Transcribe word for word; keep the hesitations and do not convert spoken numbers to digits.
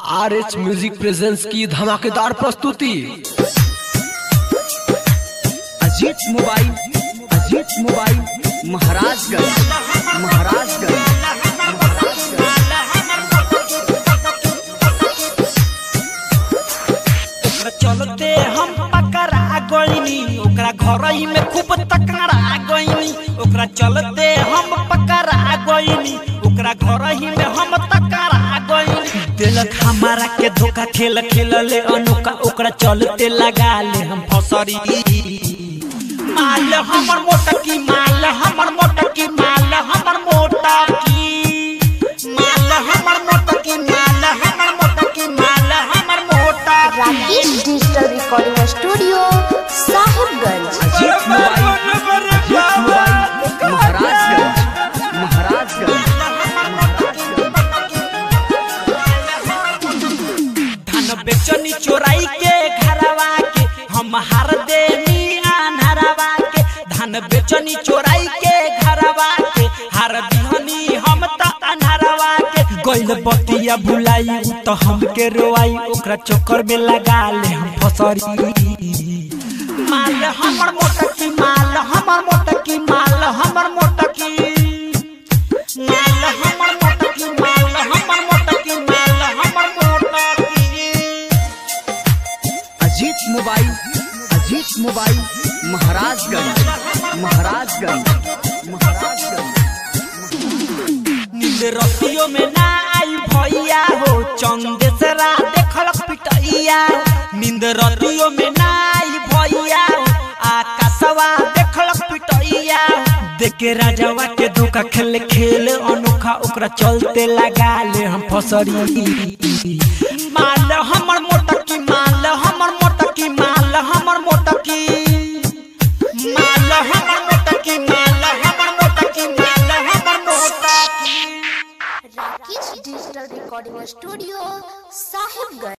R H music presents की धमाकेदार प्रस्तुति। अजीत मोबाइल अजीत मोबाइल महाराजगंज महाराजगंज चलते हम पकड़ा गईनी ओकरा घर ही में खूब तकड़ा गईनी ओकरा चलते हम पकड़ा गईनी ओकरा घर ही में हम तकड़ा गईनी दिलक हमारा के धोखा खेल खेल ले अनोखा ओकरा चलते लगा ले हम फसरी माल हमर मोटा की माल हमर मोटा की माल हमर मोटा की माल हमर मोटा की माल हमर मोटा की माल हमर मोटा Rakesh digital recording studio Sahibganj. Ajit mobile Ajit mobile Maharajganj Maharajganj धन बेचनी चोराई के घरवा के हम हार देनी अनहरवा के धन बेचनी चोराई के घरवा के हार दिहनी हम त अनहरवा के गइल बतिया भुलाई तो हमके रोवाई ओकरा चक्कर में लगा ले हम फसरी माल हमर मोटा की माल हमर मोटा की माल हमर मोटा की माल हमर मोटा की माल हमर मोटा की माल हमर मोटा की अजीत मोबाइल अजीत मोबाइल महाराजगंज महाराजगंज महाराजगंज नींद रतियों में ना आई भैया हो चंदेसरा देखलक पिटैया नींद रतियों में ना आई भैया हो आकाशवा देखलक पिटैया देखे राजावा के धोखा खेल खेल अनोखा ओकरा चलते लगा ले हम फसरी माल हमर मोटा की माल हमर मोटा की माल हमर मोटा की माल हमर मोटा की माल हमर मोटा की माल हमर मोटा की Rakesh digital recording studio Sahibganj.